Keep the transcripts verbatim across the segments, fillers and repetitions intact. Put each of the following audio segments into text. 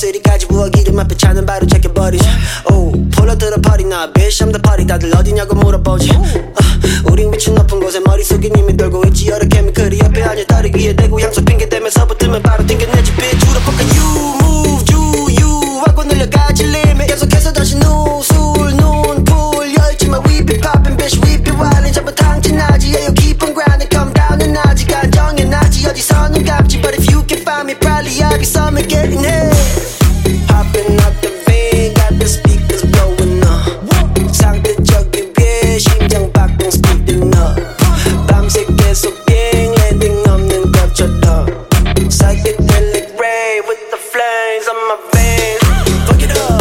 쓰리까지 부엌 이름 앞에 차는 바로 제껴버리지. 오 폴라들어 party 나 bitch I'm the party. 다들 어디냐고 물어보지. uh, 우린 위층 높은 곳에 머릿속에 이미 돌고 있지. 여러 케미컬이 옆에 앉아 다리기에 대고 향수 핑계대면서 붙으면 바로 튕겨내지 bitch. Who the fuck are you? Move you you 하고 늘려가지 limit. 계속해서 다시 누술 눈풀 열지마. We be poppin' bitch we be wildin'. 전부 탕진하지. Yeah you keep on grinding come down and 아직 안정해놨지. 어디서 눈 감지. But if you can find me probably 여기서 I'm getting hit. Hopping out the van got the speakers blowing up. 상대적인 위에 심장 박동 speeding up. 밤새 계속 비행 랜딩 없는 것처럼. Psychedelic ray with the flames on my veins. Fuck it up.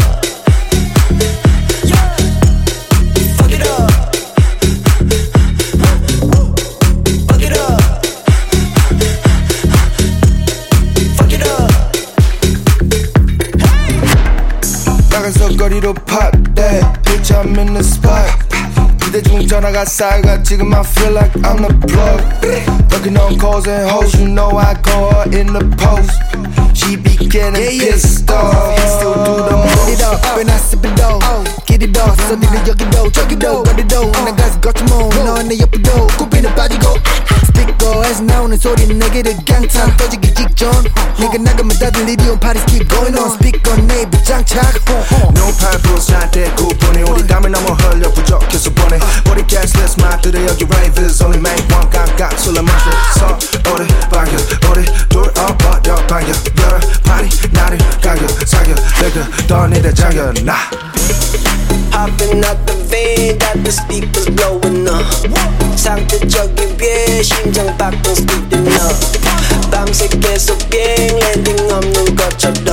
Fuck it up. Fuck it up. Fuck it up. 나가서 거리로 pop that bitch I'm in the spot. 휴대중 전화가 쌓여가 지금 I feel like I'm the plug. Looking on calls and hoes you know I go her in the post. She be getting yeah, pissed yeah. off. He still do the most. Get it up when I sip it though. Get it off so 니는 여기도 저기도 어디도 나가서 거쳐모 너네 옆에도 굽이는 빠지고 스피커에서 나오는 소리는 내게를 강탄 터지기 직전. 네가 나가면 다들 이리온 parties keep going on. 스피커 내 입에 장착. 노팔 부스한테 쿠폰에 우리 땀을 너무 흘려 부족해서 보내. Body gasless 마들의 여기 ravers only make one 깜깜 술을 마셔서 오래 방겨 오래 둘 엎어져 방겨 여러 party 나를 가겨 사겨 내가 떠내려 자겨 나. Hopping out the van got the speakers blowing up. 상대적인 위에 심장 박동 speeding up. 밤새 계속 비행 랜딩 없는 것처럼.